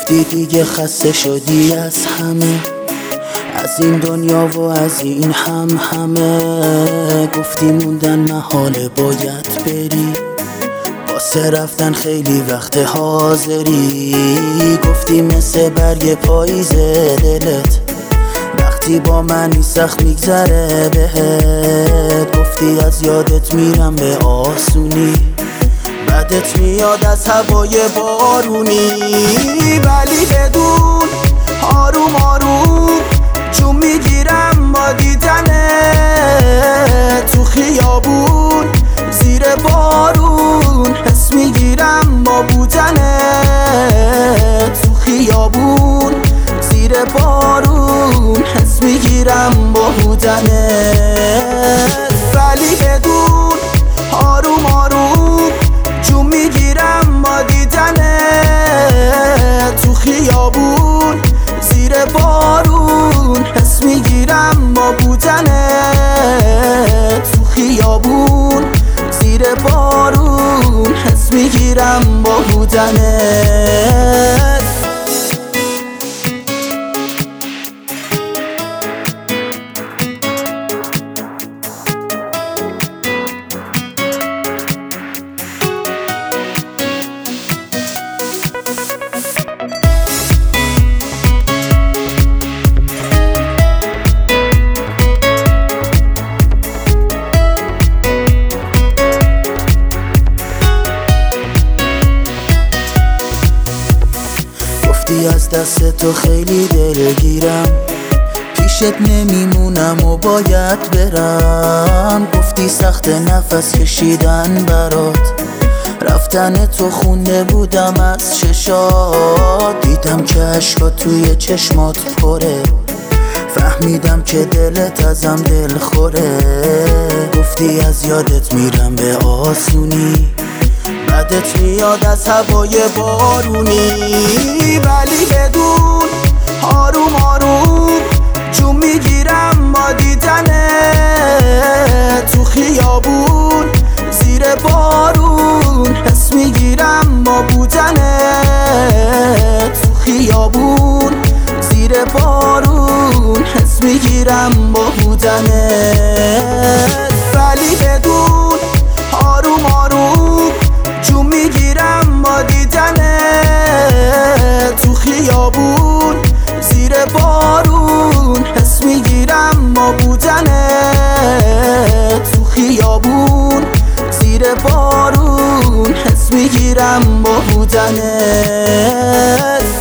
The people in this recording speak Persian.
گفتی دیگه خسته شدی از همه، از این دنیا و از این همه. گفتی موندن محاله باید بری، واسه رفتن خیلی وقت حاضری. گفتی مثل برگ پاییز دلت وقتی با منی سخت میگذره بهت. گفتی از یادت میرم به آسونی، بدت میاد از هوای بارونی. ولی بدون آروم آروم جون میگیرم با دیدنت تو خیابون زیر بارون، حس میگیرم با بودنت تو خیابون زیر بارون، حس میگیرم با بودنت. ولی بدون آروم آروم جون میگیرم با دیدنت تو خیابون زیر بارون، حس میگیرم با بودنت تو خیابون زیر بارون، حس میگیرم با بودنت. از دست تو خیلی دلگیرم، پیشت نمیمونم و باید برم. گفتی سخت نفس کشیدن برات، رفتن تو خونده بودم از چشات. دیدم که اشکات توی چشمات پره، فهمیدم که دلت ازم دل خوره. گفتی از یادت میرم به آسونی، بدت میاد از هوای بارونی. ولی بدون آروم آروم جون میگیرم با دیدنت تو خیابون زیر بارون، حس میگیرم با بودنت تو خیابون زیر بارون، حس میگیرم با بودنت. ولی بدون آروم آروم جون میگیرم با دیدنت تو خیابون زیر بارون، حس میگیرم با بودنت تو خیابون زیر بارون، حس میگیرم با بودنت.